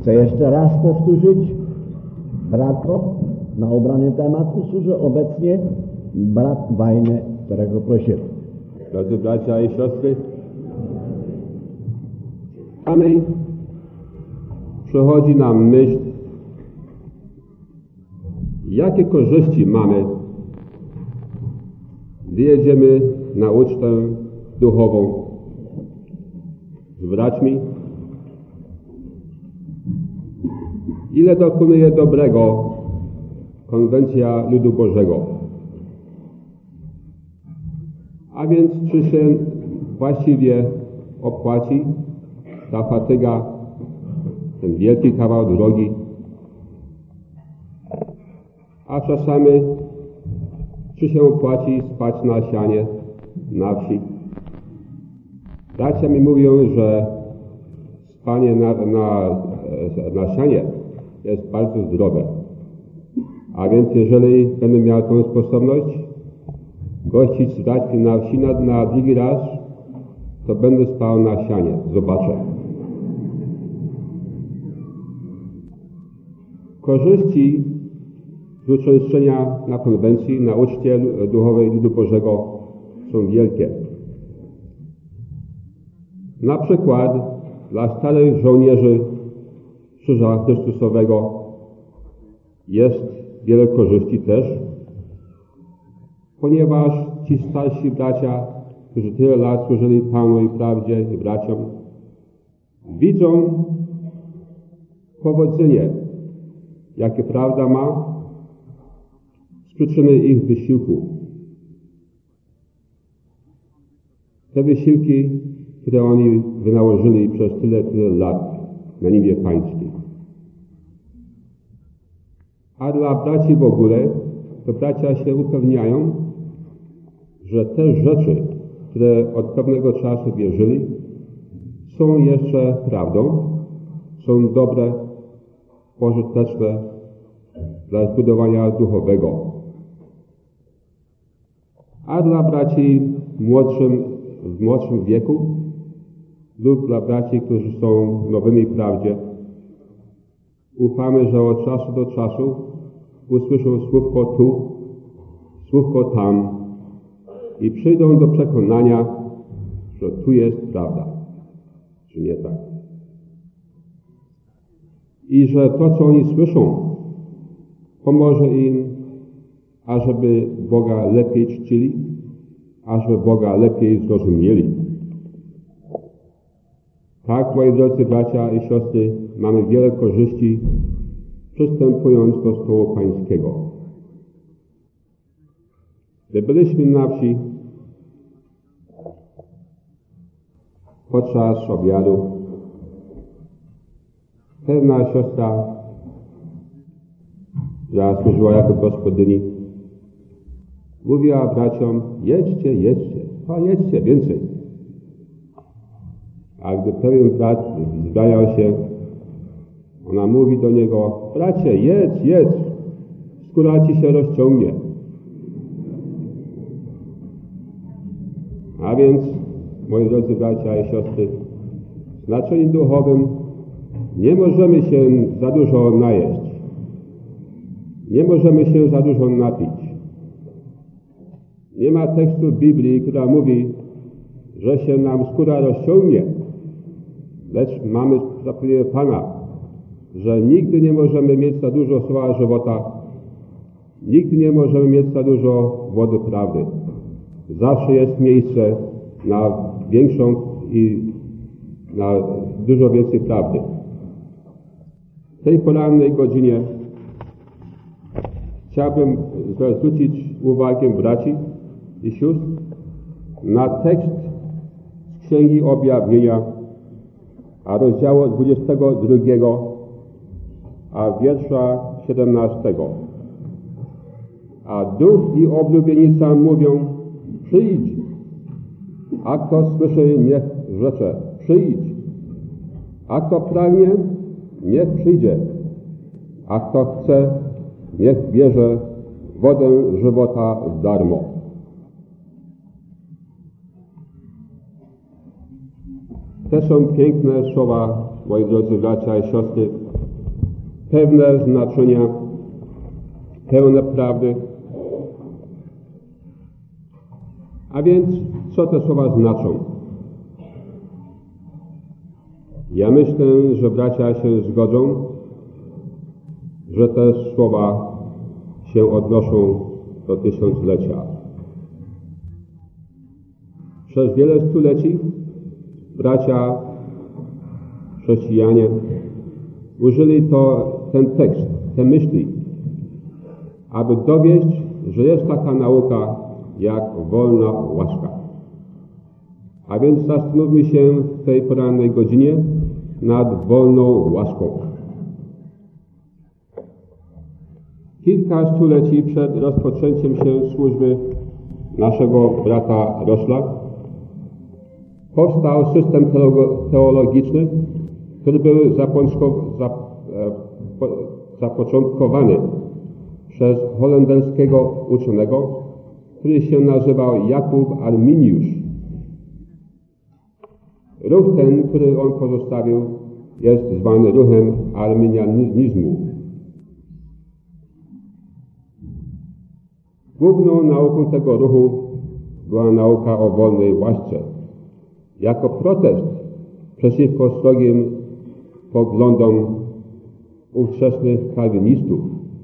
Chcę jeszcze raz powtórzyć, bratko, na obrany temat usłuży obecnie brat Wajny, którego prosiłem. Drodzy bracia i siostry, czasami przychodzi nam myśl, jakie korzyści mamy, gdy jedziemy na ucztę duchową z braćmi. Ile dokonuje dobrego konwencja ludu Bożego. A więc czy się właściwie opłaci ta fatyga, ten wielki kawał drogi? A czasami czy się opłaci spać na sianie na wsi? Bracia mi mówią, że spanie na sianie jest bardzo zdrowe. A więc jeżeli będę miał tę sposobność gościć z braćmi na wsi na drugi raz, to będę spał na sianie. Zobaczę. Korzyści z uczestniczenia na konwencji, na uczcie duchowej ludu Bożego są wielkie. Na przykład dla starych żołnierzy Krzyża Chrystusowego jest wiele korzyści też, ponieważ ci starsi bracia, którzy tyle lat służyli Panu i prawdzie i braciom, widzą powodzenie, jakie prawda ma z przyczyny ich wysiłku. Te wysiłki, które oni wynałożyli przez tyle lat na niebie pańskim. A dla braci w ogóle, to bracia się upewniają, że te rzeczy, które od pewnego czasu wierzyli, są jeszcze prawdą, są dobre, pożyteczne dla zbudowania duchowego. A dla braci w młodszym wieku lub dla braci, którzy są nowymi w prawdzie, ufamy, że od czasu do czasu usłyszą słówko tu, słówko tam i przyjdą do przekonania, że tu jest prawda, czy nie tak. I że to, co oni słyszą, pomoże im, ażeby Boga lepiej czcili, ażeby Boga lepiej zrozumieli. Tak, moi drodzy bracia i siostry, mamy wiele korzyści, przystępując do stołu pańskiego. Gdy byliśmy na wsi podczas obiadu, pewna siostra, która służyła jako gospodyni, mówiła braciom: jedźcie, więcej. A gdy pewien brat zganiał się, ona mówi do niego: bracie, jedź, skóra ci się rozciągnie. A więc, moi drodzy bracia i siostry, w znaczeniu duchowym nie możemy się za dużo najeść. Nie możemy się za dużo napić. Nie ma tekstu w Biblii, która mówi, że się nam skóra rozciągnie. Lecz mamy zapewnienie Pana, że nigdy nie możemy mieć za dużo słowa żywota. Nigdy nie możemy mieć za dużo wody prawdy. Zawsze jest miejsce na większą i na dużo więcej prawdy. W tej porannej godzinie chciałbym zwrócić uwagę braci i sióstr na tekst z Księgi Objawienia, a rozdziału 22, a wiersza 17. A Duch i oblubienica mówią: przyjdź. A kto słyszy, niech rzecze: przyjdź. A kto pragnie, niech przyjdzie. A kto chce, niech bierze wodę żywota w darmo. Te są piękne słowa moi drodzy bracia i siostry, pewne znaczenia, pełne prawdy. A więc, co te słowa znaczą? Ja myślę, że bracia się zgodzą, że te słowa się odnoszą do tysiąclecia. Przez wiele stuleci bracia chrześcijanie użyli ten tekst, te myśli, aby dowieść, że jest taka nauka jak wolna łaska. A więc zastanówmy się w tej porannej godzinie nad wolną łaską. Kilka stuleci przed rozpoczęciem się służby naszego brata Roszla powstał system teologiczny, który był zapoczątkowany przez holenderskiego uczonego, który się nazywał Jakub Arminiusz. Ruch ten, który on pozostawił, jest zwany ruchem arminianizmu. Główną nauką tego ruchu była nauka o wolnej łasce, jako protest przeciwko srogim poglądom ówczesnych kalwinistów.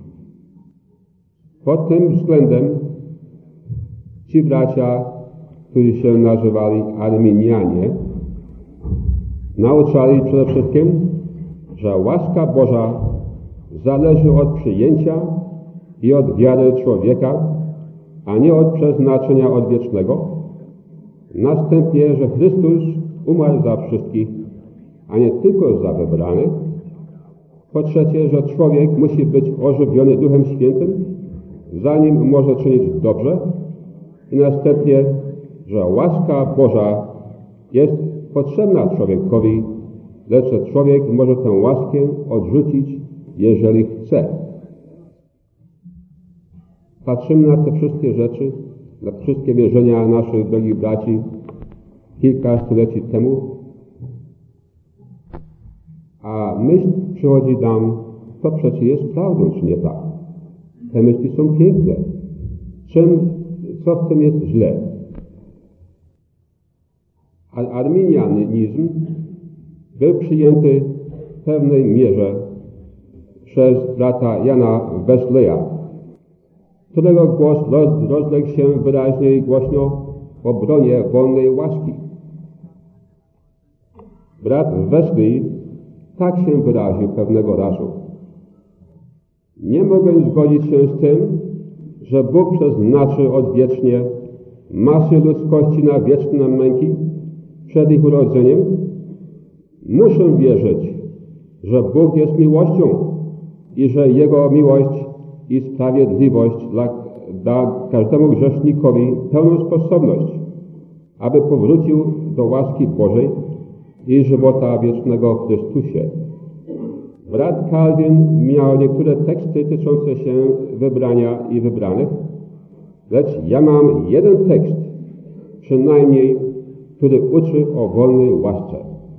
Pod tym względem ci bracia, którzy się nazywali Arminianie, nauczali przede wszystkim, że łaska Boża zależy od przyjęcia i od wiary człowieka, a nie od przeznaczenia odwiecznego. Następnie, że Chrystus umarł za wszystkich, a nie tylko za wybranych. Po trzecie, że człowiek musi być ożywiony Duchem Świętym, zanim może czynić dobrze. I następnie, że łaska Boża jest potrzebna człowiekowi, lecz że człowiek może tę łaskę odrzucić, jeżeli chce. Patrzymy na te wszystkie rzeczy, na wszystkie wierzenia naszych drogich braci kilka stuleci temu, a myśl przychodzi nam, to przecież jest prawdą, czy nie tak? Te myśli są piękne. Co w tym jest źle? Arminianizm był przyjęty w pewnej mierze przez brata Jana Wesleya, którego głos rozległ się wyraźnie i głośno w obronie wolnej łaski. Brat Wesley tak się wyraził pewnego razu: nie mogę zgodzić się z tym, że Bóg przeznaczy odwiecznie masy ludzkości na wieczne męki przed ich urodzeniem. Muszę wierzyć, że Bóg jest miłością i że Jego miłość i sprawiedliwość da każdemu grzesznikowi pełną sposobność, aby powrócił do łaski Bożej i żywota wiecznego w Chrystusie. Brat Calvin miał niektóre teksty tyczące się wybrania i wybranych, lecz ja mam jeden tekst, przynajmniej, który uczy o wolnej łasce.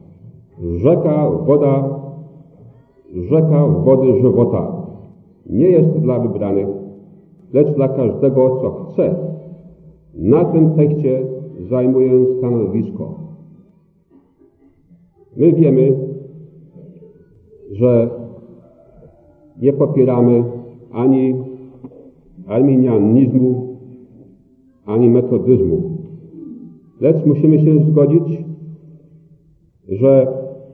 Rzeka wody żywota nie jest dla wybranych, lecz dla każdego, co chce. Na tym tekście zajmuję stanowisko. My wiemy, że nie popieramy ani arminianizmu, ani metodyzmu. Lecz musimy się zgodzić, że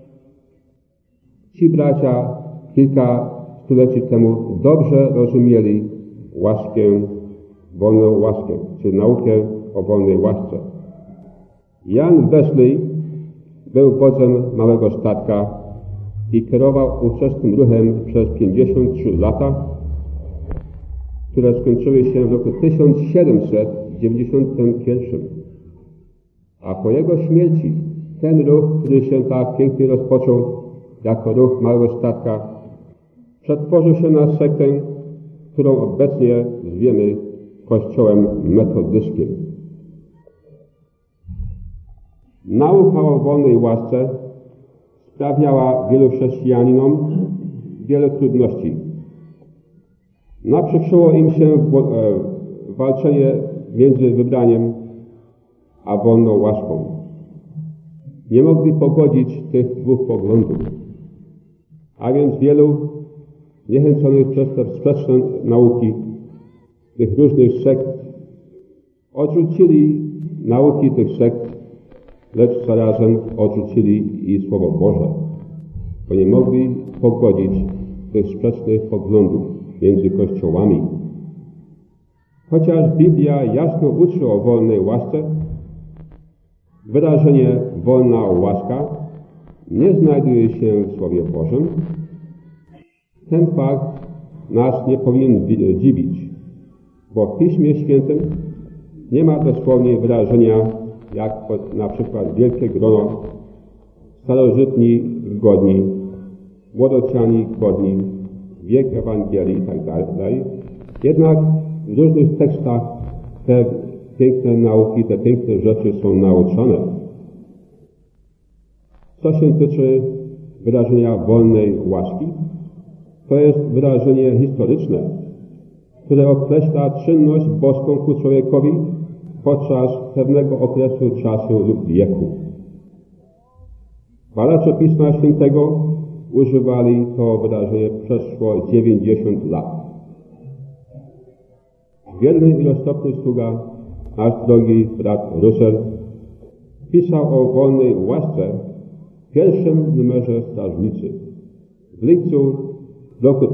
ci bracia kilka stuleci temu dobrze rozumieli łaskę, wolną łaskę, czy naukę o wolnej łasce. Jan Wesley był wodzem małego statka i kierował ówczesnym ruchem przez 53 lata, które skończyły się w roku 1791. A po jego śmierci ten ruch, który się tak pięknie rozpoczął jako ruch małego statka, przetworzył się na sektę, którą obecnie zwiemy Kościołem metodystycznym. Nauka o wolnej łasce sprawiała wielu chrześcijaninom wiele trudności. Naprzykrzyło im się walczenie między wybraniem a wolną łaską. Nie mogli pogodzić tych dwóch poglądów. A więc wielu niechęconych przez te sprzeczne nauki tych różnych sekt odrzucili nauki tych sekt, lecz zarazem odrzucili i Słowo Boże, bo nie mogli pogodzić tych sprzecznych poglądów między kościołami. Chociaż Biblia jasno uczy o wolnej łasce, wyrażenie wolna łaska nie znajduje się w Słowie Bożym. Ten fakt nas nie powinien dziwić, bo w Piśmie Świętym nie ma dosłownie wyrażenia jak na przykład wielkie grono, starożytni godni, młodociani godni, wiek Ewangelii itd. Jednak w różnych tekstach te piękne nauki, te piękne rzeczy są nauczone. Co się tyczy wyrażenia wolnej łaski, to jest wyrażenie historyczne, które określa czynność boską ku człowiekowi podczas pewnego okresu czasu lub wieku. Badacze Pisma Świętego używali to wyrażenie przeszło 90 lat. Wierny i roztropny sługa, nasz drogi brat Russell, pisał o wolnej łasce w pierwszym numerze Strażnicy. W lipcu roku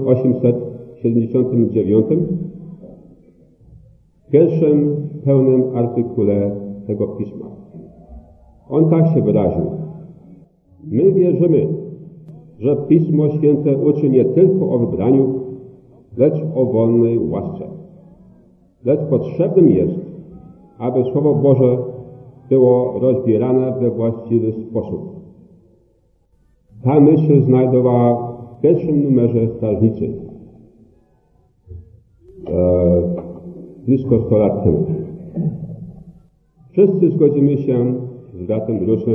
1879 w pierwszym pełnym artykule tego pisma. On tak się wyraził. My wierzymy, że Pismo Święte uczy nie tylko o wybraniu, lecz o wolnej łasce. Lecz potrzebnym jest, aby Słowo Boże było rozbierane we właściwy sposób. Ta myśl się znajdowała w pierwszym numerze Strażnicy blisko 100 lat temu. Wszyscy zgodzimy się z bratem Russellem,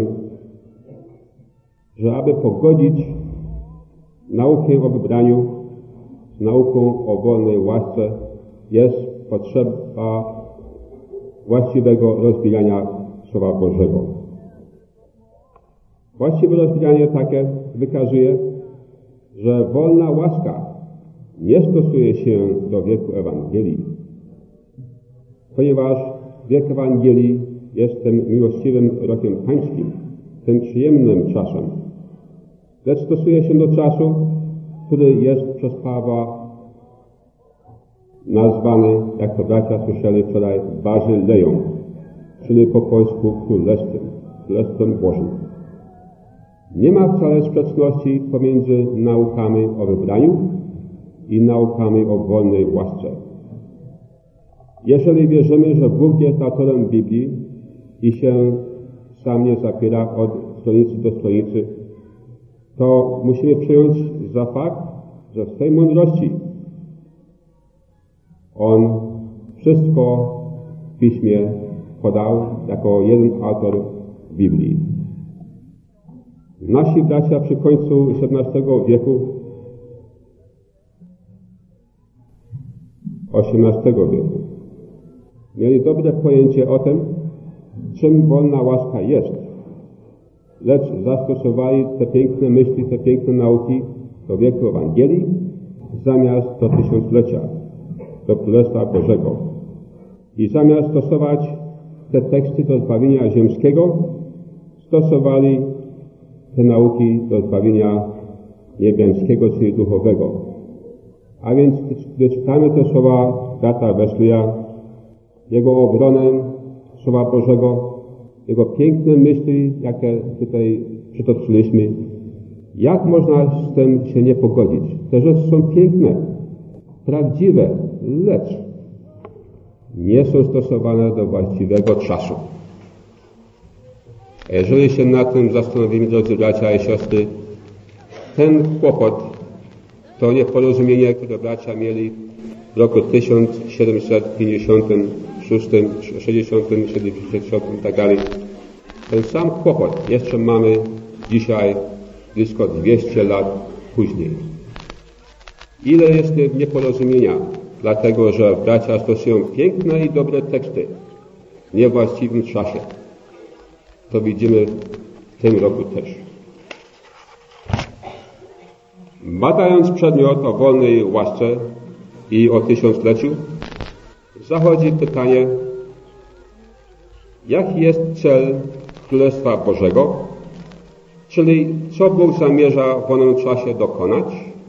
że aby pogodzić naukę o wybraniu z nauką o wolnej łasce, jest potrzeba właściwego rozwijania Słowa Bożego. Właściwe rozwijanie takie wykazuje, że wolna łaska nie stosuje się do wieku Ewangelii, ponieważ wiek Ewangelii jest tym miłościwym rokiem pańskim, tym przyjemnym czasem, lecz stosuje się do czasu, który jest przez Pawła nazwany, jak to bracia słyszeli wczoraj, Bazyleją, czyli po polsku Królestwem Bożym. Nie ma wcale sprzeczności pomiędzy naukami o wybraniu i naukami o wolnej łasce. Jeżeli wierzymy, że Bóg jest autorem Biblii i się sam nie zapiera od stronicy do stronicy, to musimy przyjąć za fakt, że w swej mądrości On wszystko w Piśmie podał jako jeden autor Biblii. Nasi bracia przy końcu XVII wieku, XVIII wieku mieli dobre pojęcie o tym, czym wolna łaska jest, lecz zastosowali te piękne myśli, te piękne nauki do wieku Ewangelii zamiast do tysiąclecia, do Królestwa Bożego. I zamiast stosować te teksty do zbawienia ziemskiego, stosowali te nauki do zbawienia niebiańskiego, czyli duchowego. A więc, gdy czytamy te słowa brata Wesleya, jego obronę Słowa Bożego, jego piękne myśli, jakie tutaj przytoczyliśmy, jak można z tym się nie pogodzić? Te rzeczy są piękne, prawdziwe, lecz nie są stosowane do właściwego czasu. A jeżeli się nad tym zastanowimy, drodzy bracia i siostry, ten kłopot, to nieporozumienie, które bracia mieli w roku 1756, 60, 70 i tak dalej, ten sam kłopot jeszcze mamy dzisiaj blisko 200 lat później. Ile jest nieporozumienia, dlatego że bracia stosują piękne i dobre teksty w niewłaściwym czasie. To widzimy w tym roku też. Badając przedmiot o wolnej łasce i o tysiącleciu, zachodzi pytanie, jaki jest cel Królestwa Bożego, czyli co Bóg zamierza w wolnym czasie dokonać.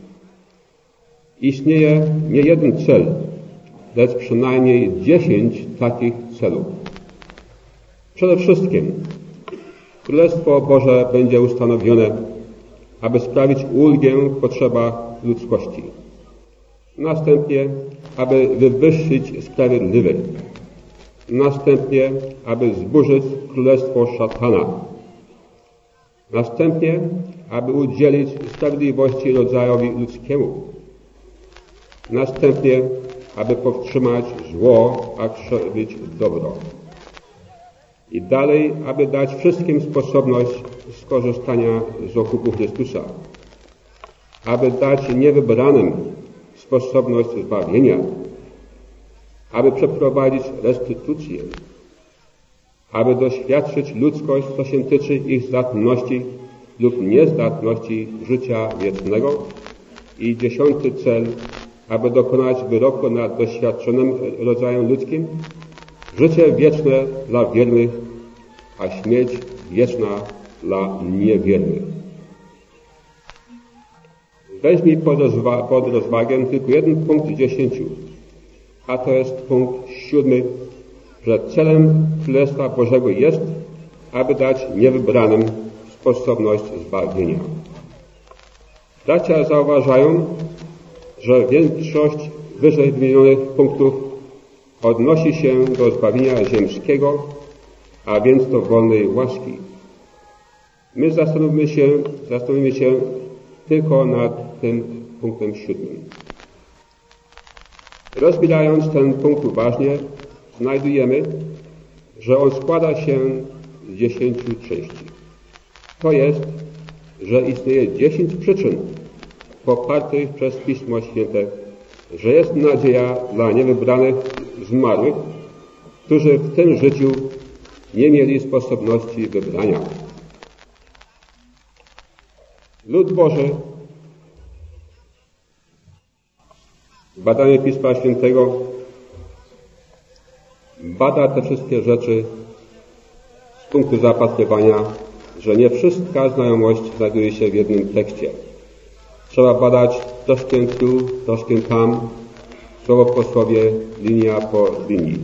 Istnieje nie jeden cel, lecz przynajmniej 10 takich celów. Przede wszystkim Królestwo Boże będzie ustanowione, aby sprawić ulgę w potrzebach ludzkości. Następnie, aby wywyższyć sprawiedliwych. Następnie, aby zburzyć królestwo szatana. Następnie, aby udzielić sprawiedliwości rodzajowi ludzkiemu. Następnie, aby powstrzymać zło, a krzewić dobro. I dalej, aby dać wszystkim sposobność skorzystania z okupu Chrystusa. Aby dać niewybranym sposobność zbawienia. Aby przeprowadzić restytucję. Aby doświadczyć ludzkość, co się tyczy ich zdatności lub niezdatności życia wiecznego. I 10. cel, aby dokonać wyroku nad doświadczonym rodzajem ludzkim, życie wieczne dla wiernych, a śmierć wieczna dla niewiernych. Weźmij pod rozwagę tylko jeden punkt z 10, a to jest punkt 7, że celem Królestwa Bożego jest, aby dać niewybranym sposobność zbawienia. Bracia zauważają, że większość wyżej wymienionych punktów odnosi się do zbawienia ziemskiego, a więc do wolnej łaski. My zastanowimy się tylko nad tym punktem 7. Rozbierając ten punkt uważnie, znajdujemy, że on składa się z 10 części. To jest, że istnieje 10 przyczyn popartych przez Pismo Święte, że jest nadzieja dla niewybranych zmarłych, którzy w tym życiu nie mieli sposobności wybrania. Lud Boży w badaniu Pisma Świętego bada te wszystkie rzeczy z punktu zapatrywania, że nie wszystka znajomość znajduje się w jednym tekście. Trzeba badać troszkę tu, troszkę tam, słowo po słowie, linia po linii.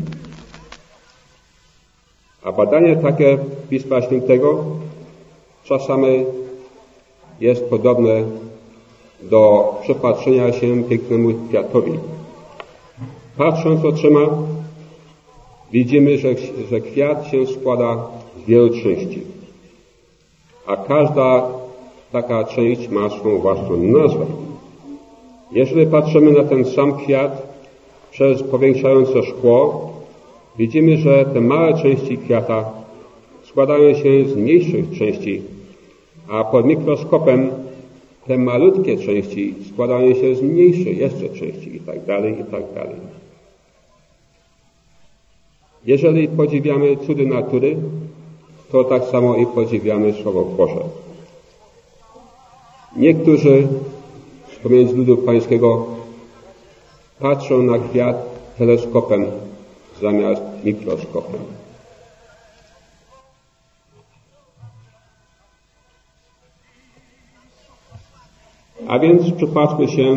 A badanie takie Pisma Świętego czasami jest podobne do przypatrzenia się pięknemu kwiatowi. Patrząc oczyma, widzimy, że kwiat się składa z wielu części, a każda taka część ma swą własną nazwę. Jeżeli patrzymy na ten sam kwiat przez powiększające szkło, widzimy, że te małe części kwiata składają się z mniejszych części, a pod mikroskopem te malutkie części składają się z mniejszych jeszcze części i tak dalej, i tak dalej. Jeżeli podziwiamy cudy natury, to tak samo i podziwiamy Słowo Boże. Niektórzy pomiędzy ludu pańskiego patrzą na kwiat teleskopem zamiast mikroskopem. A więc przypatrzmy się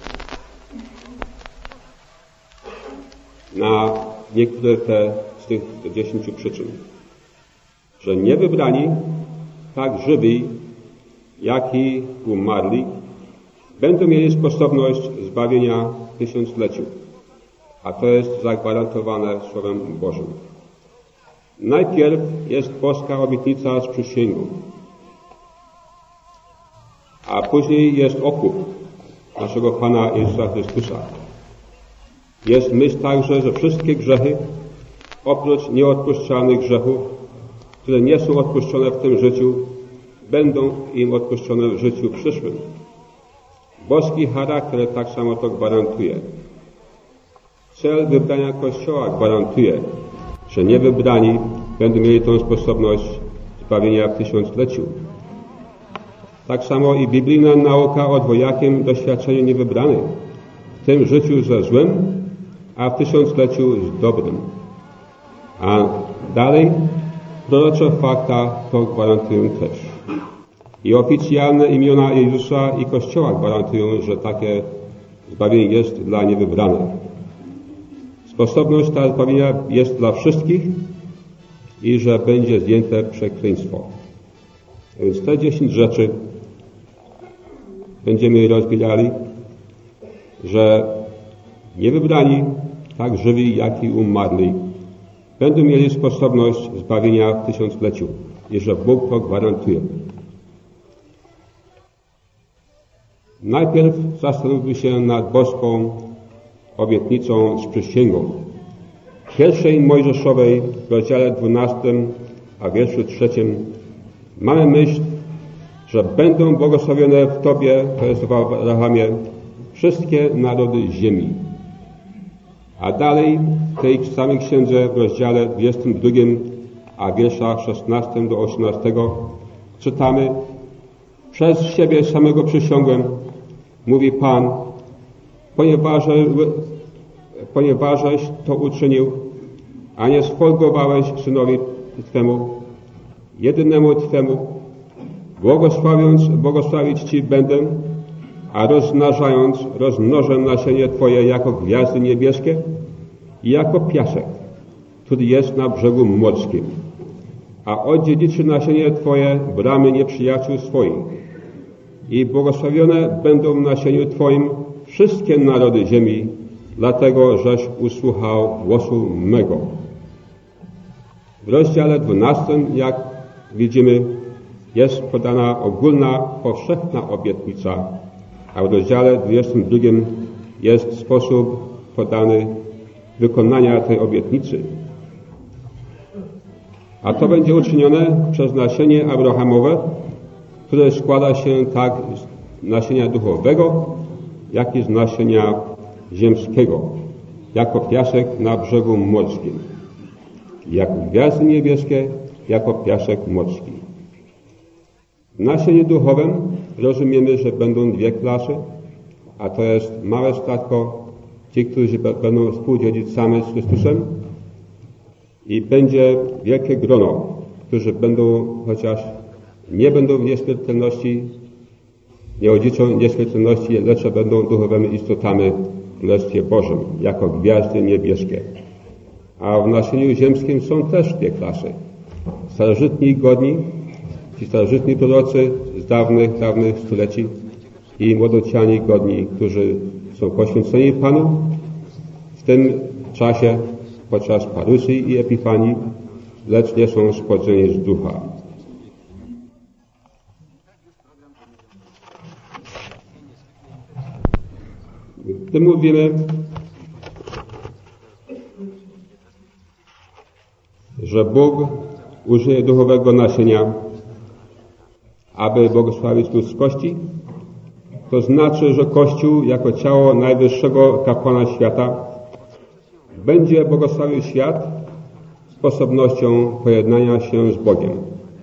na niektóre z tych 10 przyczyn. Że niewybrani, tak żywi, jak i umarli, będą mieli sposobność zbawienia w tysiącleciu, a to jest zagwarantowane Słowem Bożym. Najpierw jest boska obietnica z przysięgą, a później jest okup naszego Pana Jezusa Chrystusa. Jest myśl także, że wszystkie grzechy, oprócz nieodpuszczalnych grzechów, które nie są odpuszczone w tym życiu, będą im odpuszczone w życiu przyszłym. Boski charakter tak samo to gwarantuje. Cel wybrania Kościoła gwarantuje, że niewybrani będą mieli tą sposobność zbawienia w tysiącleciu. Tak samo i biblijna nauka o dwojakim doświadczeniu niewybranych, w tym życiu ze złym, a w tysiącleciu z dobrym. A dalej prorocze fakta to gwarantują też. I oficjalne imiona Jezusa i Kościoła gwarantują, że takie zbawienie jest dla niewybranych. Sposobność ta zbawienia jest dla wszystkich i że będzie zdjęte przekleństwo. A więc te 10 rzeczy będziemy rozwijali, że niewybrani, tak żywi, jak i umarli, będą mieli sposobność zbawienia w tysiącleciu i że Bóg to gwarantuje. Najpierw zastanówmy się nad boską obietnicą z przysięgą. W pierwszej Mojżeszowej, w rozdziale 12, a wierszu 3 mamy myśl, że będą błogosławione w Tobie, to jest w Abrahamie, wszystkie narody ziemi. A dalej w tej samej księdze w rozdziale 22, a wierszach 16 do 18 czytamy: przez siebie samego przysiągłem, mówi Pan, ponieważeś to uczynił, a nie sfolgowałeś synowi Twemu, jedynemu Twemu, błogosławić Ci będę, a rozmnażając, rozmnożę nasienie Twoje jako gwiazdy niebieskie i jako piasek, który jest na brzegu morskim. A odziedziczy nasienie Twoje bramy nieprzyjaciół swoich. I błogosławione będą w nasieniu Twoim wszystkie narody ziemi, dlatego żeś usłuchał głosu mego. W rozdziale 12, jak widzimy, jest podana ogólna, powszechna obietnica, a w rozdziale 22 jest sposób podany wykonania tej obietnicy. A to będzie uczynione przez nasienie Abrahamowe, które składa się tak z nasienia duchowego, jak i z nasienia ziemskiego, jako piasek na brzegu morskim, jako gwiazdy niebieskie, jako piasek morski. W nasieniu duchowym rozumiemy, że będą dwie klasy, a to jest małe statko, ci, którzy będą współdziedzicami z Chrystusem, i będzie wielkie grono, którzy będą, chociaż nie będą w nieśmiertelności, nie odziedzą nieśmiertelności, lecz będą duchowymi istotami w Królestwie Bożym, jako gwiazdy niebieskie. A w nasieniu ziemskim są też dwie klasy. Starożytni i godni, ci starożytni prorocy z dawnych stuleci i młodociani godni, którzy są poświęceni Panu w tym czasie podczas parusji i epifanii, lecz nie są spłodzeni z ducha. Gdy mówimy, że Bóg użyje duchowego nasienia, aby błogosławić ludzkości, to znaczy, że Kościół jako ciało najwyższego kapłana świata będzie błogosławił świat sposobnością pojednania się z Bogiem.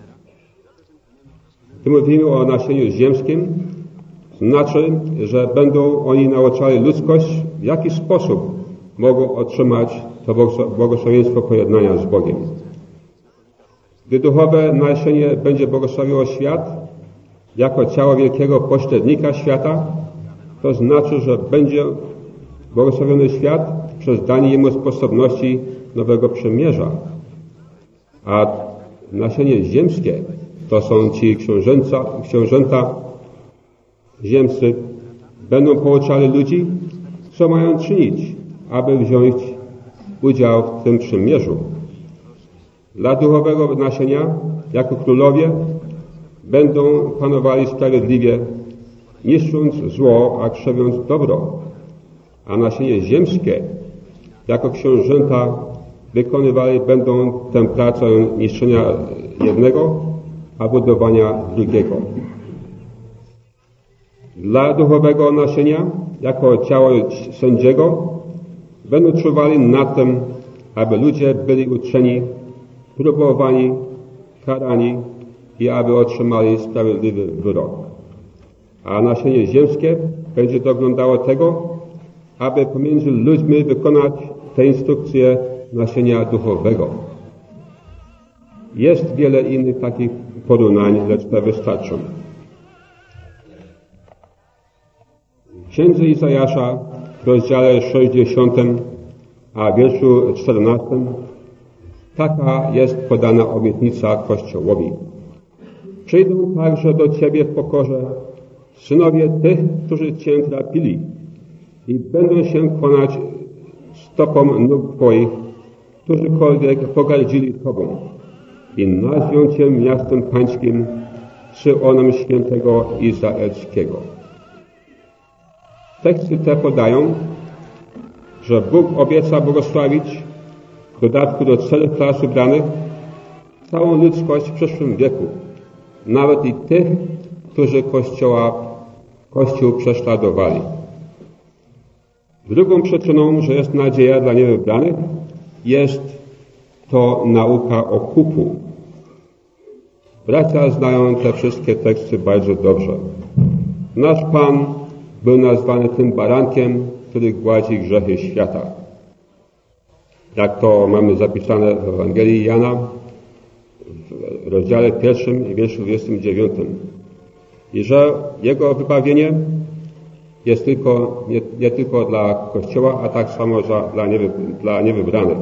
Gdy mówimy o nasieniu ziemskim, znaczy, że będą oni nauczali ludzkość, w jaki sposób mogą otrzymać to błogosławieństwo pojednania z Bogiem. Gdy duchowe nasienie będzie błogosławiło świat jako ciało wielkiego pośrednika świata, to znaczy, że będzie błogosławiony świat przez danie jemu sposobności nowego przymierza. A nasienie ziemskie to są ci książęta ziemscy, będą pouczali ludzi, co mają czynić, aby wziąć udział w tym przymierzu. Dla duchowego nasienia, jako królowie, będą panowali sprawiedliwie, niszcząc zło, a krzewiąc dobro. A nasienie ziemskie, jako książęta, wykonywali będą tę pracę niszczenia jednego, a budowania drugiego. Dla duchowego nasienia, jako ciało sędziego, będą czuwali nad tym, aby ludzie byli uczeni, próbowani, karani i aby otrzymali sprawiedliwy wyrok. A nasienie ziemskie będzie doglądało tego, aby pomiędzy ludźmi wykonać te instrukcje nasienia duchowego. Jest wiele innych takich porównań, lecz te wystarczą. W księdze Izajasza w rozdziale 60, a wierszu 14 taka jest podana obietnica Kościołowi. Przyjdą także do Ciebie w pokorze synowie tych, którzy Cię trapili i będą się kłaniać stopom nóg Twoich, którzykolwiek pogardzili Tobą i nazwią Cię miastem pańskim, Syonem świętego Izraelskiego. Teksty te podają, że Bóg obieca błogosławić w dodatku do celów klas wybranych całą ludzkość w przyszłym wieku, nawet i tych, którzy Kościół prześladowali. Drugą przyczyną, że jest nadzieja dla niewybranych, jest to nauka okupu. Bracia znają te wszystkie teksty bardzo dobrze. Nasz Pan był nazwany tym barankiem, który gładzi grzechy świata. Jak to mamy zapisane w Ewangelii Jana w rozdziale 1 i wierszu 29. I że Jego wybawienie jest nie tylko dla Kościoła, a tak samo dla niewybranych.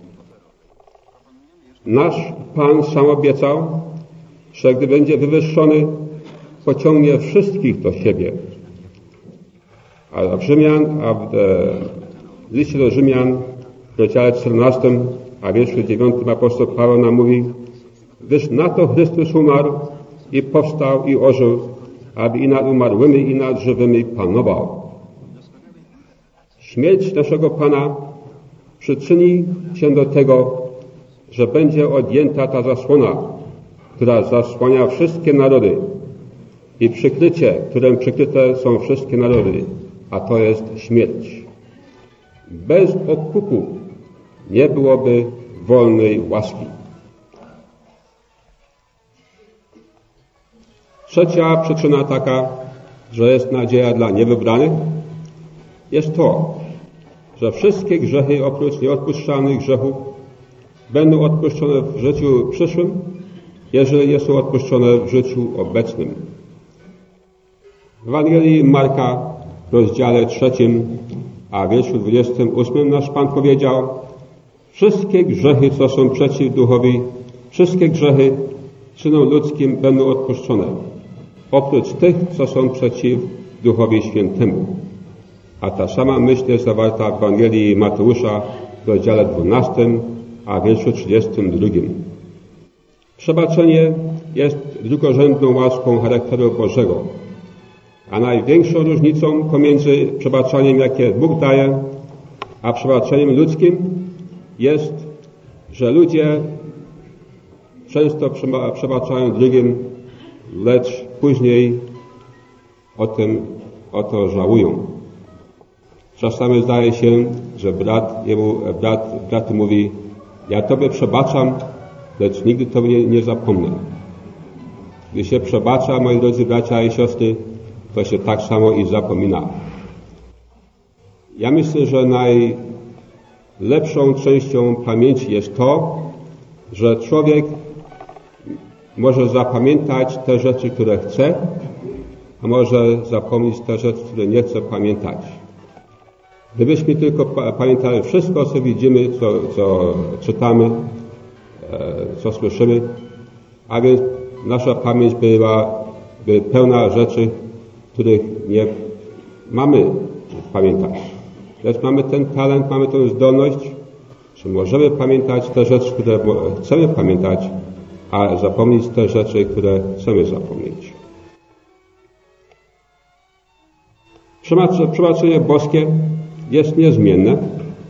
Nasz Pan sam obiecał, że gdy będzie wywyższony, pociągnie wszystkich do siebie. A w liście do Rzymian w rozdziale 14, a wierszu 9 apostoł Paweł nam mówi: gdyż na to Chrystus umarł i powstał i ożył, aby i nad umarłymi, i nad żywymi panował. Śmierć naszego Pana przyczyni się do tego, że będzie odjęta ta zasłona, która zasłania wszystkie narody i przykrycie, którym przykryte są wszystkie narody, a to jest śmierć. Bez okupu nie byłoby wolnej łaski. Trzecia przyczyna taka, że jest nadzieja dla niewybranych, jest to, że wszystkie grzechy oprócz nieodpuszczalnych grzechów będą odpuszczone w życiu przyszłym, jeżeli nie są odpuszczone w życiu obecnym. W Ewangelii Marka w rozdziale 3, a wierszu 28 nasz Pan powiedział: wszystkie grzechy, co są przeciw duchowi, wszystkie grzechy czynom ludzkim będą odpuszczone, oprócz tych, co są przeciw Duchowi Świętemu. A ta sama myśl jest zawarta w Ewangelii Mateusza w rozdziale 12, a wierszu 32. Przebaczenie jest drugorzędną łaską charakteru Bożego, a największą różnicą pomiędzy przebaczeniem, jakie Bóg daje, a przebaczeniem ludzkim jest, że ludzie często przebaczają drugim, lecz później o to żałują. Czasami zdaje się, że brat mówi: ja Tobie przebaczam, lecz nigdy Tobie nie zapomnę. Gdy się przebacza, moi drodzy bracia i siostry, to się tak samo i zapomina. Ja myślę, że najlepszą częścią pamięci jest to, że człowiek może zapamiętać te rzeczy, które chce, a może zapomnieć te rzeczy, które nie chce pamiętać. Gdybyśmy tylko pamiętali wszystko, co widzimy, co czytamy, co słyszymy, a więc nasza pamięć by pełna rzeczy, których nie mamy pamiętać. Lecz mamy ten talent, mamy tę zdolność, że możemy pamiętać te rzeczy, które chcemy pamiętać, a zapomnieć te rzeczy, które chcemy zapomnieć. Przebaczenie boskie jest niezmienne.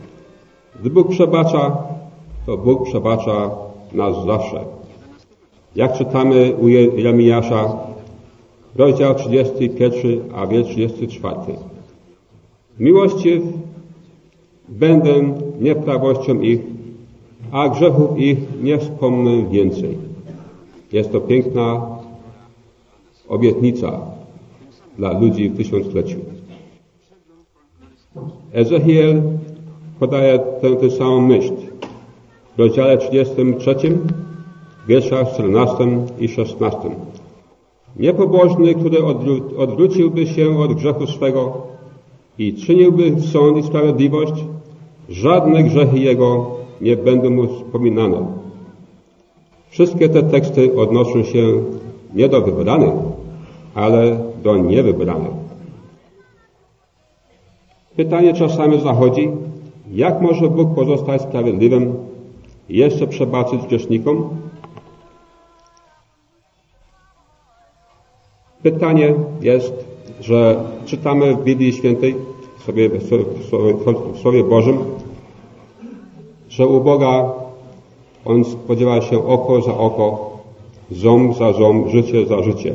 Gdy Bóg przebacza, to Bóg przebacza nas zawsze. Jak czytamy u Jeremiasza, rozdział 31, a wiersz 34. Miłościw będę nieprawością ich, a grzechów ich nie wspomnę więcej. Jest to piękna obietnica dla ludzi w tysiącleciu. Ezechiel podaje tę samą myśl w rozdziale 33, wierszach 14 i 16. Niepobożny, który odwróciłby się od grzechu swego i czyniłby sąd i sprawiedliwość, żadne grzechy jego nie będą mu wspominane. Wszystkie te teksty odnoszą się nie do wybranych, ale do niewybranych. Pytanie czasami zachodzi, jak może Bóg pozostać sprawiedliwym i jeszcze przebaczyć grzesznikom? Pytanie jest, że czytamy w Biblii Świętej, w Słowie Bożym, że u Boga On spodziewa się oko za oko, ząb za ząb, życie za życie.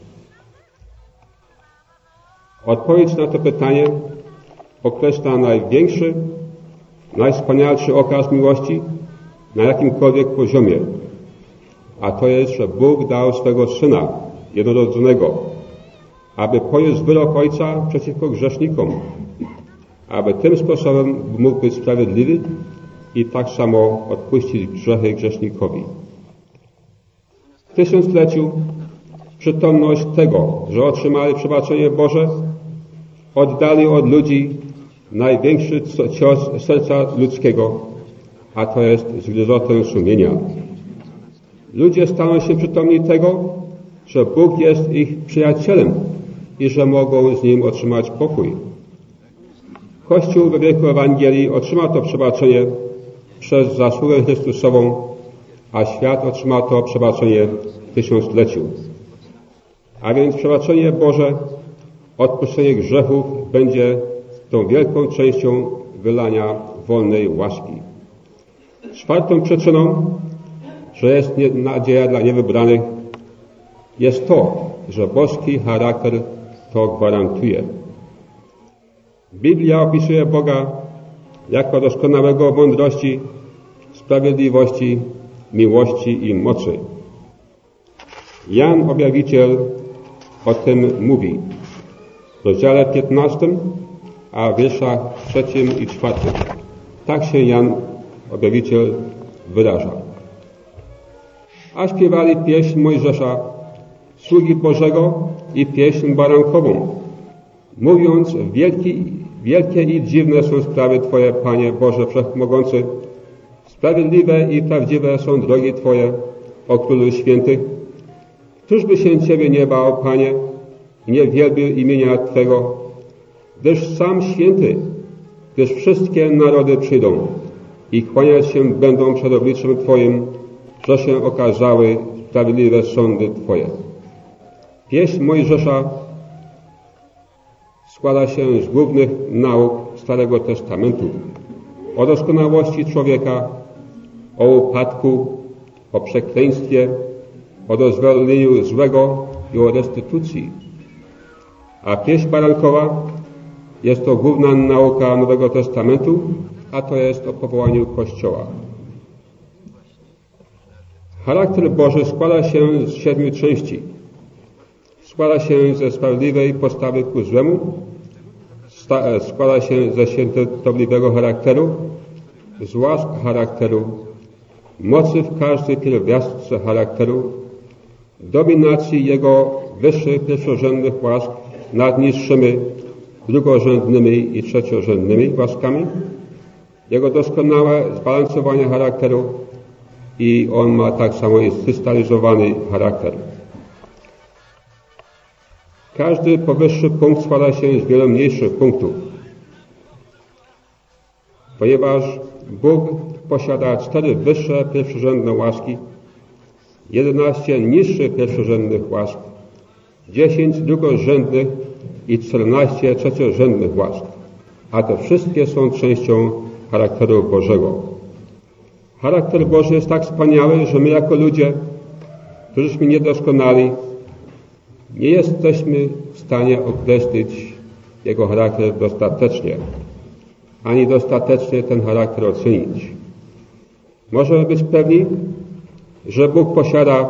Odpowiedź na to pytanie określa największy, najwspanialszy okaz miłości na jakimkolwiek poziomie. A to jest, że Bóg dał swego Syna jednorodzonego, aby poniósł wyrok Ojca przeciwko grzesznikom, aby tym sposobem mógł być sprawiedliwy i tak samo odpuścić grzechy grzesznikowi. W tysiącleciu przytomność tego, że otrzymali przebaczenie Boże, oddali od ludzi największy cios serca ludzkiego, a to jest zgryzotę sumienia. Ludzie staną się przytomni tego, że Bóg jest ich przyjacielem i że mogą z Nim otrzymać pokój. Kościół we wieku Ewangelii otrzyma to przebaczenie przez zasługę Chrystusową, a świat otrzyma to przebaczenie w tysiącleciu. A więc przebaczenie Boże, odpuszczenie grzechów będzie tą wielką częścią wylania wolnej łaski. Czwartą przyczyną, że jest nadzieja dla niewybranych, jest to, że boski charakter to gwarantuje. Biblia opisuje Boga jako doskonałego w mądrości, sprawiedliwości, miłości i mocy. Jan Objawiciel o tym mówi w rozdziale 15, a w wierszach 3 i 4. Tak się Jan Objawiciel wyraża. A śpiewali pieśń Mojżesza, sługi Bożego i pieśń barankową, mówiąc, wielkie i dziwne są sprawy Twoje, Panie Boże Wszechmogący, sprawiedliwe i prawdziwe są drogi Twoje, o Królu Świętych. Któż by się Ciebie nie bał, Panie, i nie wielbił imienia Twego, gdyż sam święty, gdyż wszystkie narody przyjdą i kłaniać się będą przed obliczem Twoim, że się okazały sprawiedliwe sądy Twoje. Pieśń Mojżesza składa się z głównych nauk Starego Testamentu o doskonałości człowieka, o upadku, o przekleństwie, o dozwoleniu złego i o restytucji. A pieśń barankowa jest to główna nauka Nowego Testamentu, a to jest o powołaniu Kościoła. Charakter Boży składa się z 7 części. Składa się ze sprawiedliwej postawy ku złemu, składa się ze świętobliwego charakteru, z łask charakteru, mocy w każdej pierwiastce charakteru, dominacji Jego wyższych, pierwszorzędnych łask nad niższymi, drugorzędnymi i trzeciorzędnymi łaskami, Jego doskonałe zbalansowanie charakteru i On ma tak samo i skrystalizowany charakter. Każdy powyższy punkt składa się z wielu mniejszych punktów, ponieważ Bóg posiada 4 wyższe pierwszorzędne łaski, 11 niższych pierwszorzędnych łask, 10 drugorzędnych i 14 trzeciorzędnych łask, a te wszystkie są częścią charakteru Bożego. Charakter Boży jest tak wspaniały, że my jako ludzie którzyśmy niedoskonali, nie jesteśmy w stanie określić jego charakter dostatecznie, ani dostatecznie ten charakter ocenić. Możemy być pewni, że Bóg posiada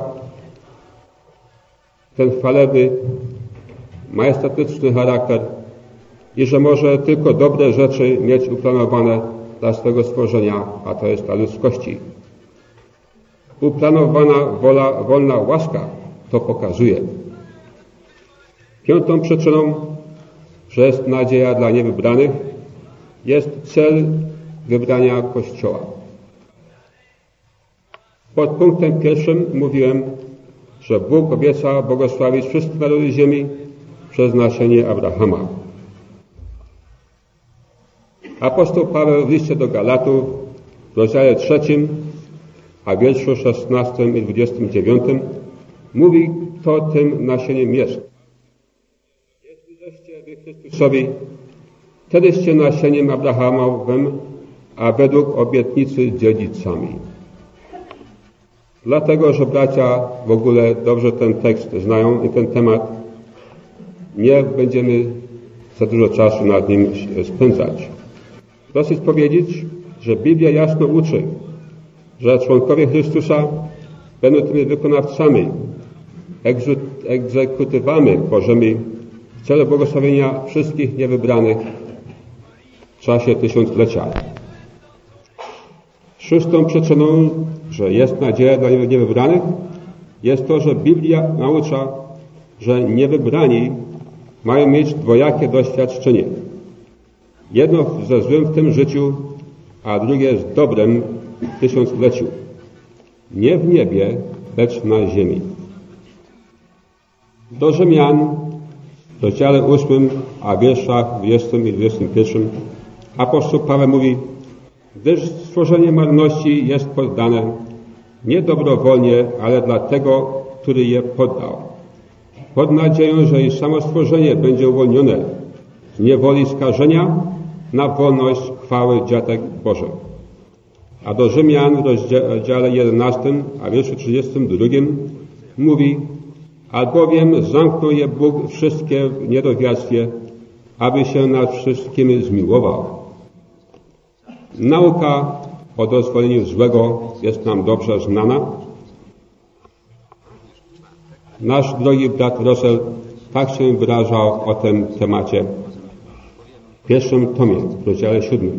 ten chwalebny, majestatyczny charakter i że może tylko dobre rzeczy mieć uplanowane dla swego stworzenia, a to jest dla ludzkości. Uplanowana wolna łaska to pokazuje. Piątą przyczyną, że jest nadzieja dla niewybranych, jest cel wybrania Kościoła. Pod punktem pierwszym mówiłem, że Bóg obieca błogosławić wszystkie narody ziemi przez nasienie Abrahama. Apostoł Paweł w liście do Galatów w rozdziale 3, a wierszu 16 i 29 mówi, kto tym nasieniem jest. Jeśli żeście wy Chrystusowi, wtedyście nasieniem Abrahamowym, a według obietnicy dziedzicami. Dlatego, że bracia w ogóle dobrze ten tekst znają i ten temat, nie będziemy za dużo czasu nad nim spędzać. Dosyć powiedzieć, że Biblia jasno uczy, że członkowie Chrystusa będą tymi wykonawcami, egzekutywami Bożymi w celu błogosławienia wszystkich niewybranych w czasie tysiąclecia. Szóstą przyczyną, że jest nadzieja dla niewybranych, jest to, że Biblia naucza, że niewybrani mają mieć dwojakie doświadczenie. Jedno ze złym w tym życiu, a drugie z dobrem w tysiącleciu. Nie w niebie, lecz na ziemi. Do Rzymian w rozdziale 8, a wierszach 20 i 21 apostoł Paweł mówi: gdyż stworzenie marności jest poddane nie dobrowolnie, ale dla tego, który je poddał. Pod nadzieją, że i samo stworzenie będzie uwolnione z niewoli skażenia na wolność chwały dziatek Bożych. A do Rzymian w rozdziale 11, a wierszu 32 mówi: albowiem zamknął je Bóg wszystkie w niedowiarstwie, aby się nad wszystkimi zmiłował. Nauka o dozwoleniu złego jest nam dobrze znana. Nasz drogi brat Russell tak się wyrażał o tym temacie w pierwszym tomie, w rozdziale 7.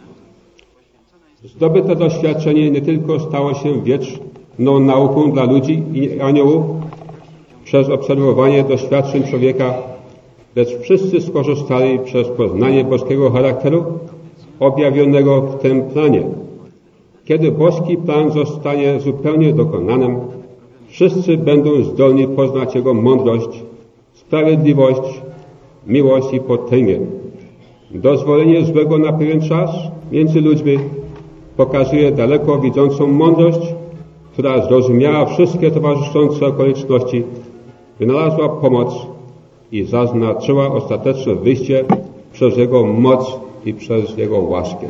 Zdobyte doświadczenie nie tylko stało się wieczną nauką dla ludzi i aniołów przez obserwowanie doświadczeń człowieka, lecz wszyscy skorzystali przez poznanie boskiego charakteru objawionego w tym planie. Kiedy boski plan zostanie zupełnie dokonanym, wszyscy będą zdolni poznać Jego mądrość, sprawiedliwość, miłość i potęgę. Dozwolenie złego na pewien czas między ludźmi pokazuje daleko widzącą mądrość, która zrozumiała wszystkie towarzyszące okoliczności, wynalazła pomoc i zaznaczyła ostateczne wyjście przez Jego moc i przez Jego łaskę.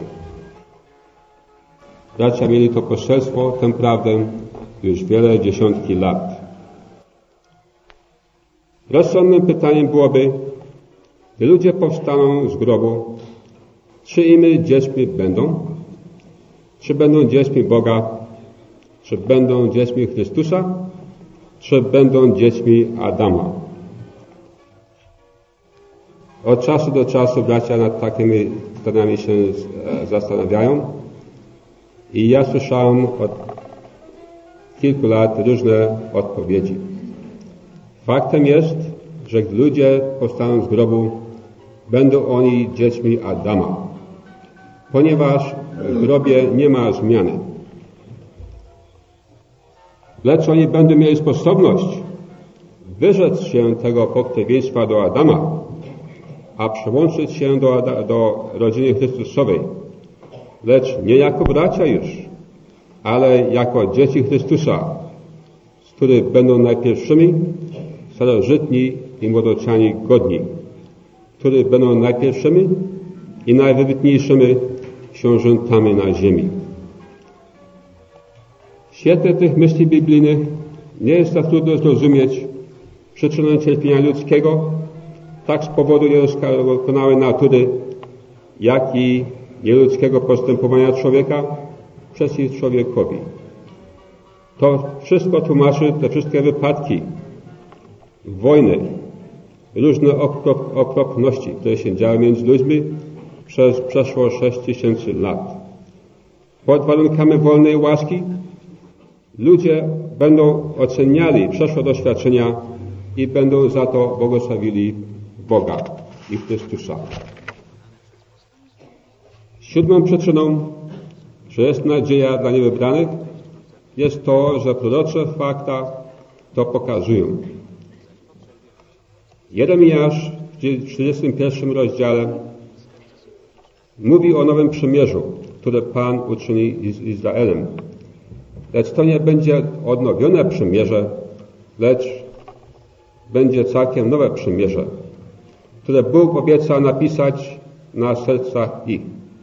Bracia mieli to poselstwo, tę prawdę już wiele dziesiątki lat. Rozsądnym pytaniem byłoby, gdy ludzie powstaną z grobu, czy imi dziećmi będą? Czy będą dziećmi Boga? Czy będą dziećmi Chrystusa? Czy będą dziećmi Adama? Od czasu do czasu bracia nad takimi pytaniami się zastanawiają i ja słyszałem od kilku lat różne odpowiedzi. Faktem jest, że gdy ludzie powstaną z grobu, będą oni dziećmi Adama, ponieważ w grobie nie ma zmiany. Lecz oni będą mieli sposobność wyrzec się tego pokrewieństwa do Adama, a przyłączyć się do rodziny Chrystusowej, lecz nie jako bracia już, ale jako dzieci Chrystusa, z których będą najpierwszymi starożytni i młodociani godni, których będą najpierwszymi i najwybitniejszymi książętami na ziemi. W świetle tych myśli biblijnych Nie jest to trudno zrozumieć przyczynę cierpienia ludzkiego, tak z powodu niedoskonałej natury, jak i nieludzkiego postępowania człowieka przeciw człowiekowi. To wszystko tłumaczy te wszystkie wypadki, wojny, różne okropności, które się działy między ludźmi przez przeszło 6000 lat. Pod warunkami wolnej łaski ludzie będą oceniali przeszłe doświadczenia i będą za to błogosławili Boga i Chrystusa. 7. przyczyną, że jest nadzieja dla niewybranych, jest to, że prorocze fakta to pokazują. Jeremiasz w 31 rozdziale mówi o nowym przymierzu, które Pan uczyni z Izraelem. Lecz to nie będzie odnowione przymierze, lecz będzie całkiem nowe przymierze, które Bóg obiecał napisać na sercach ich.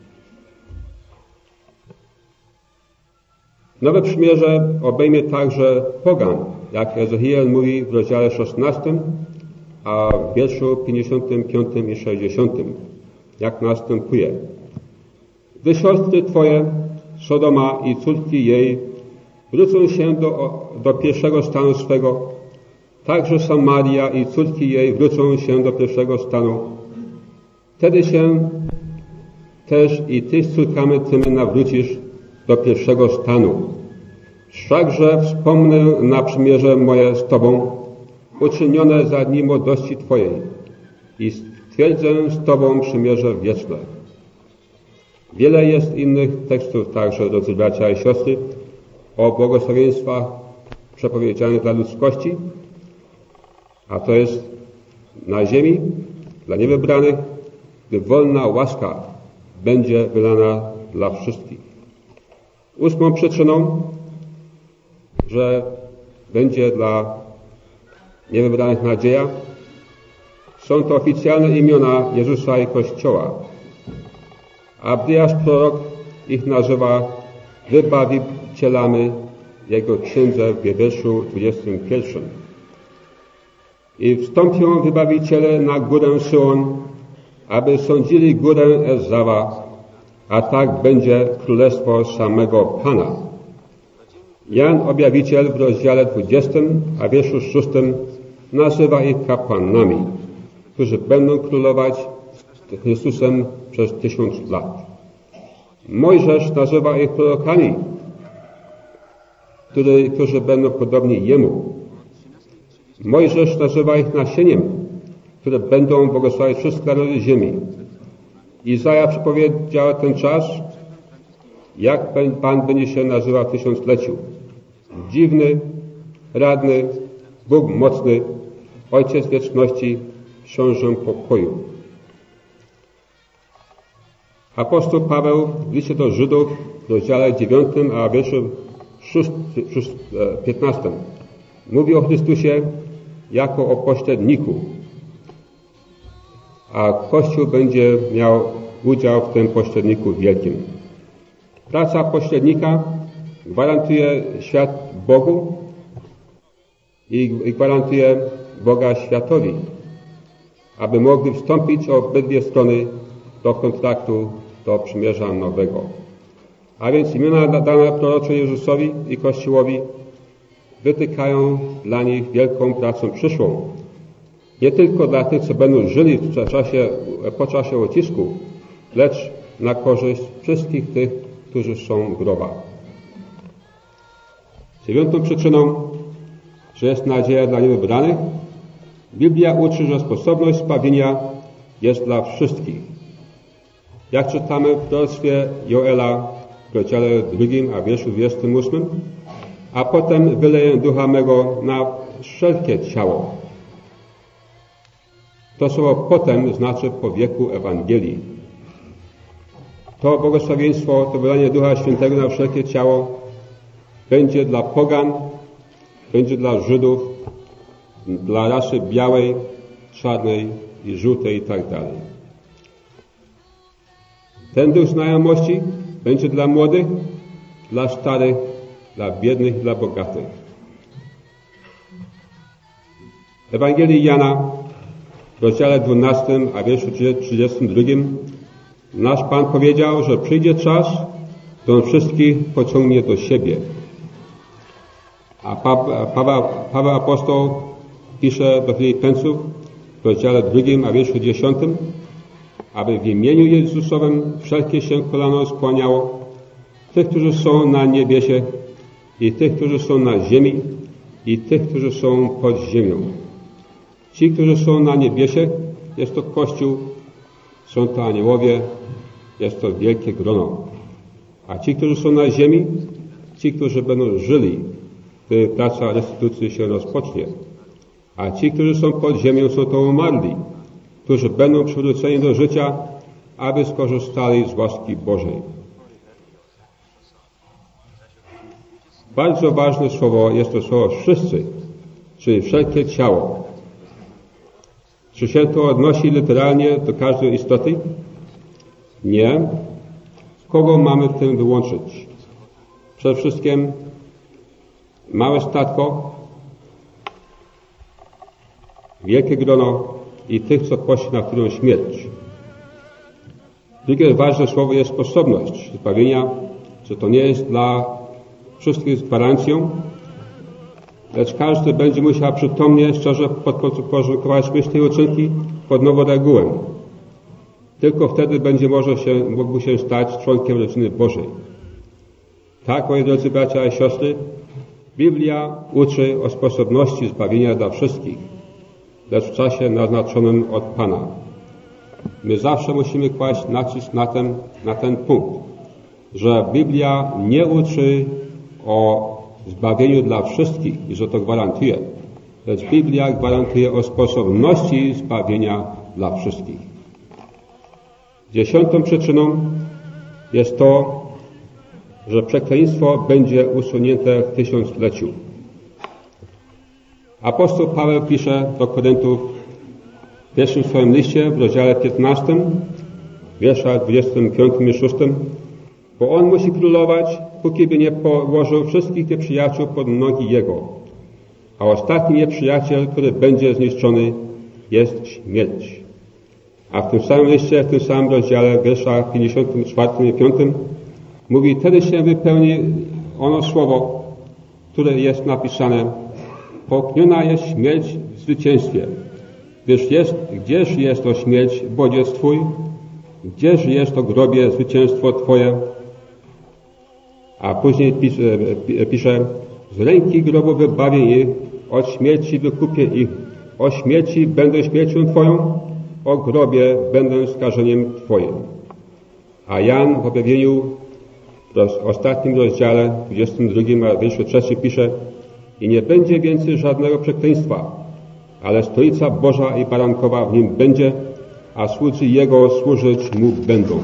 Nowe przymierze obejmie także pogan, jak Ezechiel mówi w rozdziale 16, a w wierszu 55 i 60, jak następuje. Gdy siostry Twoje, Sodoma i córki jej, wrócą się do pierwszego stanu swego, także Samaria i córki jej wrócą się do pierwszego stanu. Wtedy się też i Ty z córkami Tymi nawrócisz do pierwszego stanu. Wszakże wspomnę na przymierze moje z Tobą, uczynione za dni młodości Twojej i stwierdzę z Tobą przymierze wieczne. Wiele jest innych tekstów także, drodzy bracia i siostry, o błogosławieństwach przepowiedzianych dla ludzkości, a to jest na ziemi dla niewybranych, gdy wolna łaska będzie wylana dla wszystkich. 8. przyczyną, że będzie dla niewybranych nadzieja, są to oficjalne imiona Jezusa i Kościoła. Abdiasz prorok ich nazywa wybawicielami jego księdze w wierszu 21. I wstąpią wybawiciele na górę Syjon, aby sądzili górę Ezawa, a tak będzie królestwo samego Pana. Jan Objawiciel w rozdziale 20, a wierszu 6 nazywa ich kapłanami, którzy będą królować z Chrystusem przez 1000 lat. Mojżesz nazywa ich prorokami, którzy będą podobni Jemu. Mojżesz nazywa ich nasieniem, które będą błogosławić wszystkie narody ziemi. Izaja przepowiedział ten czas, jak Pan będzie się nazywał w tysiącleciu. Dziwny, radny, Bóg mocny, Ojciec wieczności, książę pokoju. Apostoł Paweł w liście do Żydów w rozdziale 9, a wierszu 15 mówi o Chrystusie jako o pośredniku, a Kościół będzie miał udział w tym pośredniku wielkim. Praca pośrednika gwarantuje świat Bogu i gwarantuje Boga światowi, aby mogli wstąpić obydwie strony do kontraktu, do przymierza nowego. A więc imiona dane proroczo Jezusowi i Kościołowi wytykają dla nich wielką pracę przyszłą. Nie tylko dla tych, co będą żyli po czasie ucisku, lecz na korzyść wszystkich tych, którzy są w grobach. 9. przyczyną, że jest nadzieja dla niewybranych, Biblia uczy, że sposobność zbawienia jest dla wszystkich. Jak czytamy w proroctwie Joela w rozdziale 2, a wierszu 28, a potem wyleję ducha mego na wszelkie ciało. To słowo potem znaczy po wieku Ewangelii. To błogosławieństwo, to wylanie Ducha Świętego na wszelkie ciało będzie dla pogan, będzie dla Żydów, dla rasy białej, czarnej i żółtej i tak dalej. Ten duch znajomości będzie dla młodych, dla starych, dla biednych i dla bogatych. W Ewangelii Jana w rozdziale 12, a wierszu 32 nasz Pan powiedział, że przyjdzie czas, gdy On wszystkich pociągnie do siebie. A Paweł apostoł pisze do Filipeńców w rozdziale 2, a wierszu 10, aby w imieniu Jezusowym wszelkie się kolano skłaniało, tych, którzy są na niebiesie i tych, którzy są na ziemi i tych, którzy są pod ziemią. Ci, którzy są na niebiesie, jest to Kościół, są to aniołowie, jest to wielkie grono. A ci, którzy są na ziemi, ci, którzy będą żyli, gdy praca restytucji się rozpocznie. A ci, którzy są pod ziemią, są to umarli, którzy będą przywróceni do życia, aby skorzystali z łaski Bożej. Bardzo ważne słowo jest to słowo wszyscy, czyli wszelkie ciało. Czy się to odnosi literalnie do każdej istoty? Nie. Kogo mamy w tym wyłączyć? Przede wszystkim małe statko, wielkie grono i tych, co poszli na którą śmierć. Drugie ważne słowo jest sposobność zbawienia, że to nie jest dla wszystkich z gwarancją, lecz każdy będzie musiał przytomnie, szczerze podporządkować myśl tej uczynki pod nową regułę. Tylko wtedy będzie mógł się stać członkiem rodziny Bożej. Tak, moi drodzy bracia i siostry, Biblia uczy o sposobności zbawienia dla wszystkich, lecz w czasie naznaczonym od Pana. My zawsze musimy kłaść nacisk na ten punkt, że Biblia nie uczy o zbawieniu dla wszystkich i że to gwarantuje, lecz Biblia gwarantuje o sposobności zbawienia dla wszystkich. 10. przyczyną jest to, że przekleństwo będzie usunięte w tysiącleciu. Apostoł Paweł pisze do Koryntów w pierwszym swoim liście w rozdziale 15, wierszach 25 i 6, bo on musi królować, póki by nie położył wszystkich nieprzyjaciół pod nogi Jego. A ostatni nieprzyjaciel, który będzie zniszczony, jest śmierć. A w tym samym liście, w tym samym rozdziale, w wierszach 54 i 5 mówi, wtedy się wypełni ono słowo, które jest napisane: połkniona jest śmierć w zwycięstwie. Gdzież jest to śmierć, bodziec Twój? Gdzież jest to grobie zwycięstwo Twoje? A później pisze, z ręki grobu wybawię ich, od śmierci wykupię ich. O śmierci będę śmiercią Twoją, o grobie będę skażeniem Twoim. A Jan w objawieniu w ostatnim rozdziale, 22, a wierszu 3 pisze, i nie będzie więcej żadnego przekleństwa, ale stolica Boża i barankowa w nim będzie, a słudzy Jego służyć Mu będą.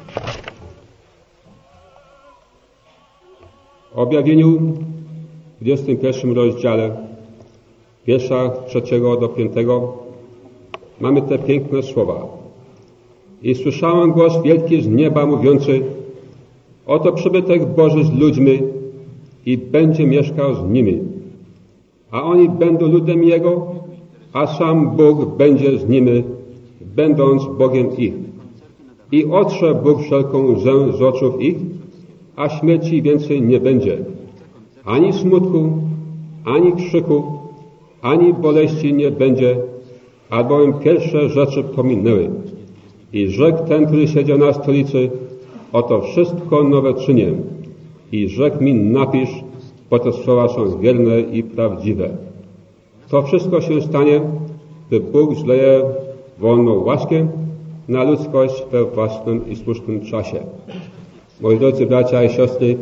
W objawieniu w 21 rozdziale, w wierszach 3 do 5 mamy te piękne słowa. I słyszałem głos wielki z nieba mówiący, oto przybytek Boży z ludźmi i będzie mieszkał z nimi. A oni będą ludem Jego, a sam Bóg będzie z nimi, będąc Bogiem ich. I otrze Bóg wszelką łzę z oczów ich, a śmierci więcej nie będzie. Ani smutku, ani krzyku, ani boleści nie będzie, albowiem pierwsze rzeczy pominęły. I rzekł ten, który siedział na stolicy, oto wszystko nowe czynię. I rzekł mi, napisz, bo te słowa są wierne i prawdziwe. To wszystko się stanie, gdy Bóg zleje wolną łaskę na ludzkość we własnym i słusznym czasie. Moi drodzy bracia i siostry,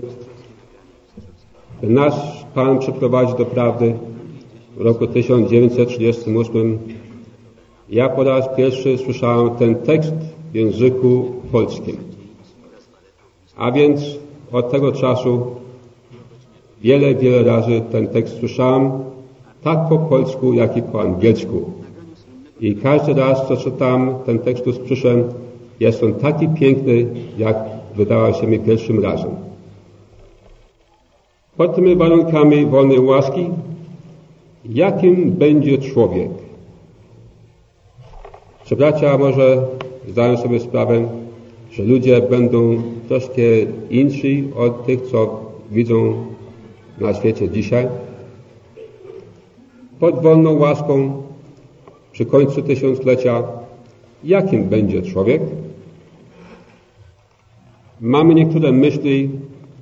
nasz Pan przyprowadzi do prawdy w roku 1938. Ja po raz pierwszy słyszałem ten tekst w języku polskim. A więc od tego czasu wiele razy ten tekst słyszałem, tak po polsku, jak i po angielsku. I każdy raz, co czytam ten tekst z przyszem, jest on taki piękny, jak wydawał się mi pierwszym razem. Pod tymi warunkami wolnej łaski Jakim będzie człowiek? Czy bracia może zdają sobie sprawę, że ludzie będą troszkę inni od tych, co widzą na świecie dzisiaj? Pod wolną łaską przy końcu tysiąclecia jakim będzie człowiek? Mamy niektóre myśli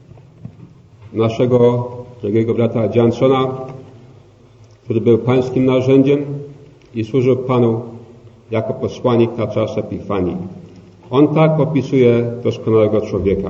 naszego drogiego brata Johnsona, który był pańskim narzędziem i służył Panu jako posłanik na czas Epifanii. On tak opisuje doskonałego człowieka.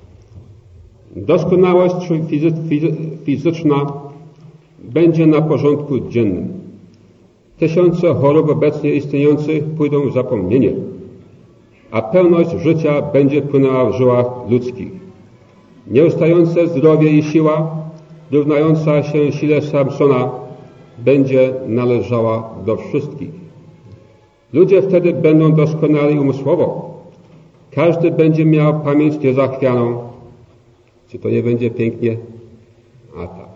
Doskonałość fizyczna będzie na porządku dziennym. Tysiące chorób obecnie istniejących pójdą w zapomnienie, a pełność życia będzie płynęła w żyłach ludzkich. Nieustające zdrowie i siła, równająca się sile Samsona, będzie należała do wszystkich. Ludzie wtedy będą doskonali umysłowo. Każdy będzie miał pamięć niezachwianą. Czy to nie będzie pięknie? A tak.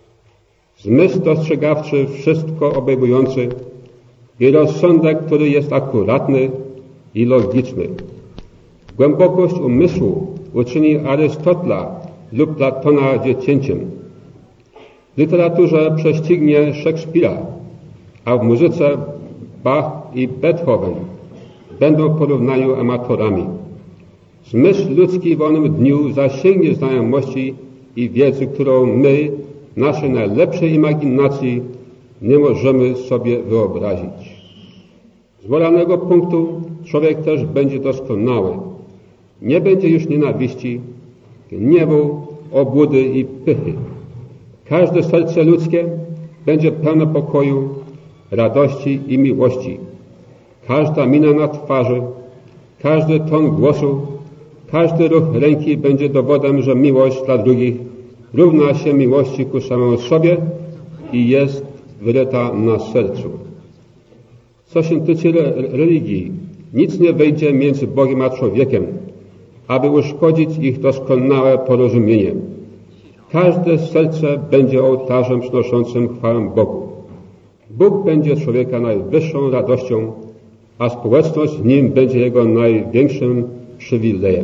Zmysł dostrzegawczy, wszystko obejmujący i rozsądek, który jest akuratny i logiczny. Głębokość umysłu uczyni Arystotela lub Platona dziecięciem. W literaturze prześcignie Szekspira, a w muzyce Bach i Beethoven będą w porównaniu amatorami. Zmysł ludzki w wolnym dniu zasięgnie znajomości i wiedzy, którą my, naszej najlepszej imaginacji, nie możemy sobie wyobrazić. Z moralnego punktu człowiek też będzie doskonały. Nie będzie już nienawiści, gniewu, obłudy i pychy. Każde serce ludzkie będzie pełne pokoju, radości i miłości. Każda mina na twarzy, każdy ton głosu, każdy ruch ręki będzie dowodem, że miłość dla drugich równa się miłości ku samemu sobie i jest wyryta na sercu. Co się tyczy religii, nic nie wejdzie między Bogiem a człowiekiem, aby uszkodzić ich doskonałe porozumienie. Każde serce będzie ołtarzem przynoszącym chwałę Bogu. Bóg będzie człowieka najwyższą radością, a społeczność w nim będzie jego największym przywilejem.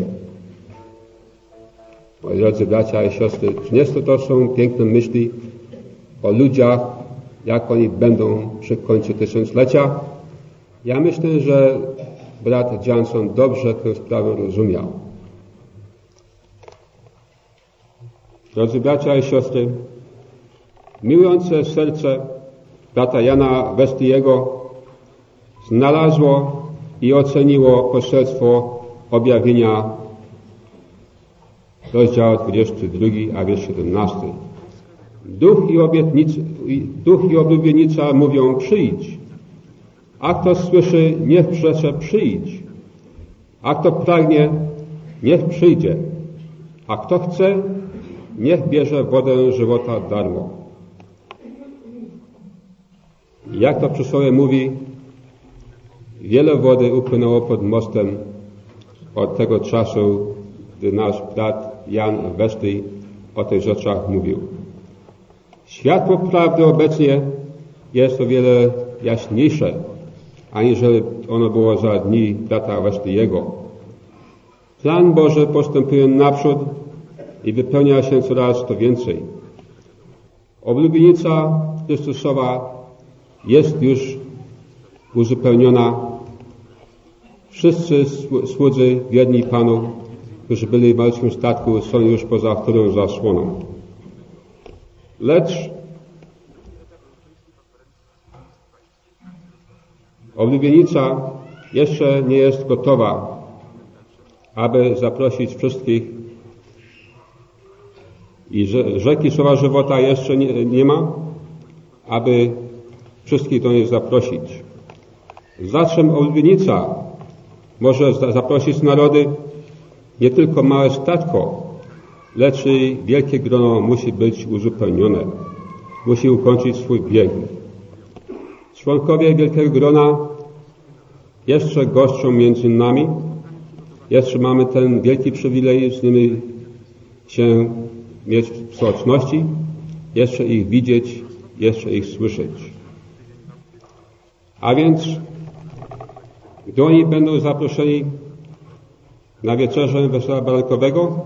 Moi drodzy bracia i siostry, czy nie to są piękne myśli o ludziach, jak oni będą przy końcu tysiąclecia? Ja myślę, że brat Johnson dobrze tę sprawę rozumiał. Drodzy bracia i siostry, miłujące serce brata Jana Wesley'ego znalazło i oceniło poselstwo objawienia, rozdział 22, a wiersz 17. Duch i oblubienica mówią: przyjdź. A kto słyszy, niech przecze: przyjdź. A kto pragnie, niech przyjdzie. A kto chce, niech bierze wodę żywota darmo. Jak to przysłowie mówi, wiele wody upłynęło pod mostem od tego czasu, gdy nasz brat Jan Wesley o tych rzeczach mówił. Światło prawdy obecnie jest o wiele jaśniejsze, aniżeli ono było za dni brata Wesley'ego. Plan Boży postępuje naprzód i wypełnia się coraz to więcej. Oblubienica Chrystusowa jest już uzupełniona. Wszyscy słudzy wierni Panu, którzy byli w malutkim statku, są już poza którą zasłoną. Lecz oblubienica jeszcze nie jest gotowa, aby zaprosić wszystkich, i rzeki słowa żywota jeszcze nie ma, aby wszystkich do niej zaprosić. Zaczem oblubienica może zaprosić narody, nie tylko małe statko, lecz i wielkie grono musi być uzupełnione. Musi ukończyć swój bieg. Członkowie wielkiego grona jeszcze goszczą między nami. Jeszcze mamy ten wielki przywilej z nimi się mieć w społeczności. Jeszcze ich widzieć jeszcze ich słyszeć. A więc, gdy oni będą zaproszeni na wieczerzę Wesoła Barankowego,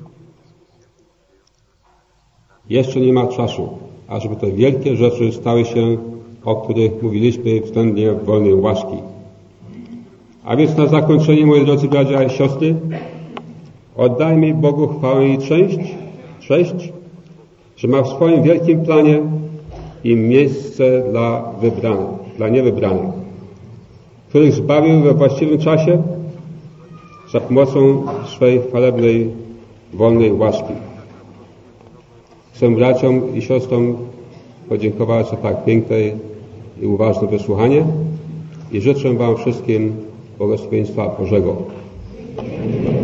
jeszcze nie ma czasu, ażeby te wielkie rzeczy stały się, o których mówiliśmy względnie wolnej łaski. A więc na zakończenie, moi drodzy bracia i siostry, oddajmy Bogu chwałę i cześć, że ma w swoim wielkim planie i miejsce dla wybranych, dla niewybranych, których zbawił we właściwym czasie za pomocą swej chwalebnej, wolnej łaski. Chcę braciom i siostrom podziękować za tak piękne i uważne wysłuchanie i życzę wam wszystkim błogosławieństwa Bożego.